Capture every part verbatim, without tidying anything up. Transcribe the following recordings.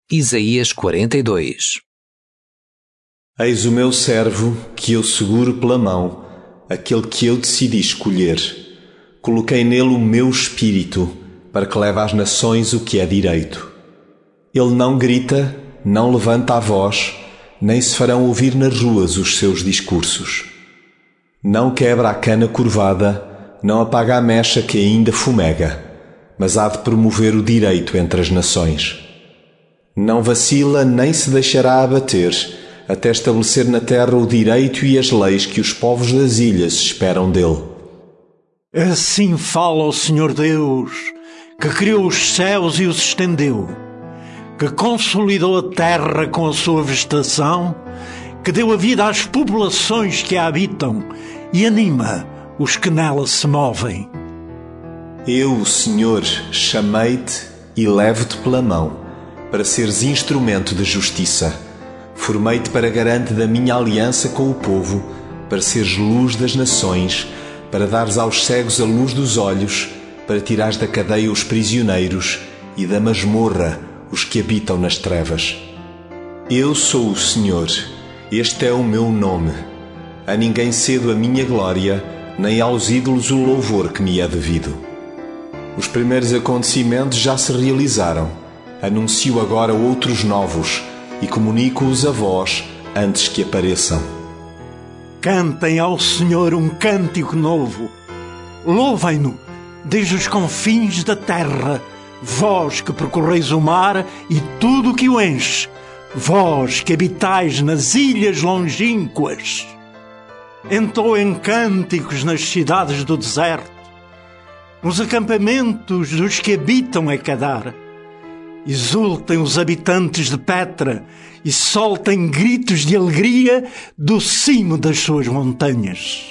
Isaías quarenta e dois. Eis o meu servo, que eu seguro pela mão, aquele que eu decidi escolher. Coloquei nele o meu espírito, para que leve às nações o que é direito. Ele não grita, não levanta a voz, nem se farão ouvir nas ruas os seus discursos. Não quebra a cana curvada, não apaga a mecha que ainda fumega, mas há de promover o direito entre as nações. Não vacila nem se deixará abater, até estabelecer na terra o direito e as leis que os povos das ilhas esperam dele. Assim fala o Senhor Deus, que criou os céus e os estendeu, que consolidou a terra com a sua vegetação, que deu a vida às populações que a habitam e anima os que nela se movem. Eu, o Senhor, chamei-te e levo-te pela mão, para seres instrumento de justiça. Formei-te para garante da minha aliança com o povo, para seres luz das nações, para dares aos cegos a luz dos olhos, para tirares da cadeia os prisioneiros e da masmorra os que habitam nas trevas. Eu sou o Senhor, este é o meu nome. A ninguém cedo a minha glória, nem aos ídolos o louvor que me é devido. Os primeiros acontecimentos já se realizaram. Anuncio agora outros novos e comunico-os a vós antes que apareçam. Cantem ao Senhor um cântico novo. Louvem-no desde os confins da terra, vós que percorreis o mar e tudo o que o enche, vós que habitais nas ilhas longínquas. Entoem cânticos nas cidades do deserto, nos acampamentos dos que habitam a Kedar. Exultem os habitantes de Petra e soltem gritos de alegria do cimo das suas montanhas.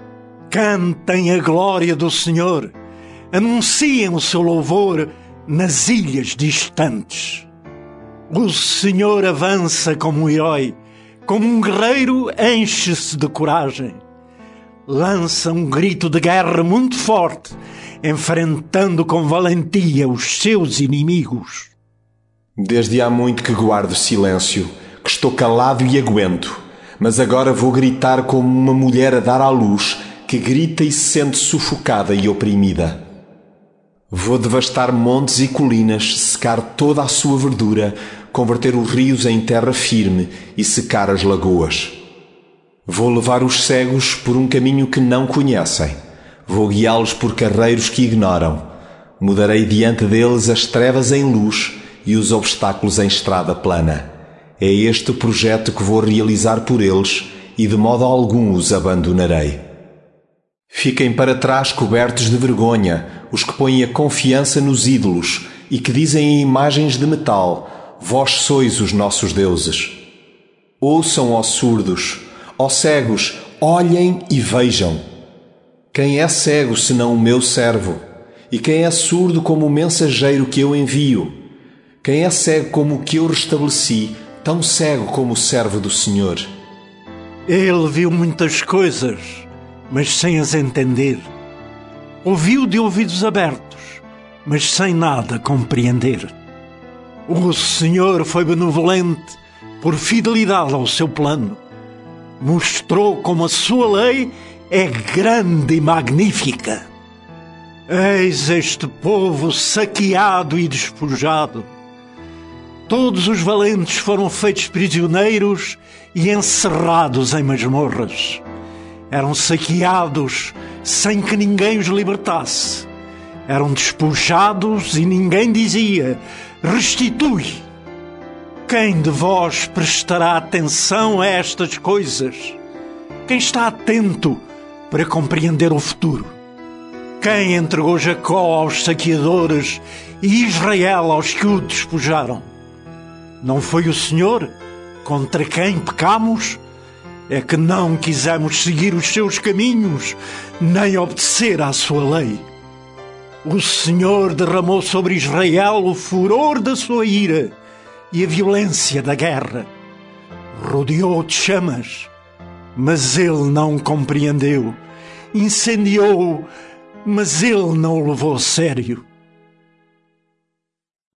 Cantem a glória do Senhor, anunciem o seu louvor nas ilhas distantes. O Senhor avança como um herói, como um guerreiro enche-se de coragem. Lança um grito de guerra muito forte, enfrentando com valentia os seus inimigos. Desde há muito que guardo silêncio, que estou calado e aguento, mas agora vou gritar como uma mulher a dar à luz, que grita e se sente sufocada e oprimida. Vou devastar montes e colinas, secar toda a sua verdura, converter os rios em terra firme e secar as lagoas. Vou levar os cegos por um caminho que não conhecem, vou guiá-los por carreiros que ignoram, mudarei diante deles as trevas em luz e os obstáculos em estrada plana. É este o projeto que vou realizar por eles e de modo algum os abandonarei. Fiquem para trás cobertos de vergonha os que põem a confiança nos ídolos e que dizem em imagens de metal: vós sois os nossos deuses. Ouçam, ó surdos, ó cegos, olhem e vejam. Quem é cego senão o meu servo? E quem é surdo como o mensageiro que eu envio? Quem é cego como o que eu restabeleci, tão cego como o servo do Senhor? Ele viu muitas coisas, mas sem as entender. Ouviu de ouvidos abertos, mas sem nada compreender. O Senhor foi benevolente por fidelidade ao seu plano. Mostrou como a sua lei é grande e magnífica. Eis este povo saqueado e despojado. Todos os valentes foram feitos prisioneiros e encerrados em masmorras. Eram saqueados sem que ninguém os libertasse. Eram despojados e ninguém dizia: restitui. Quem de vós prestará atenção a estas coisas? Quem está atento para compreender o futuro? Quem entregou Jacó aos saqueadores e Israel aos que o despojaram? Não foi o Senhor contra quem pecamos? É que não quisemos seguir os seus caminhos, nem obedecer à sua lei. O Senhor derramou sobre Israel o furor da sua ira e a violência da guerra. Rodeou de chamas, mas ele não compreendeu. Incendiou, mas ele não o levou a sério.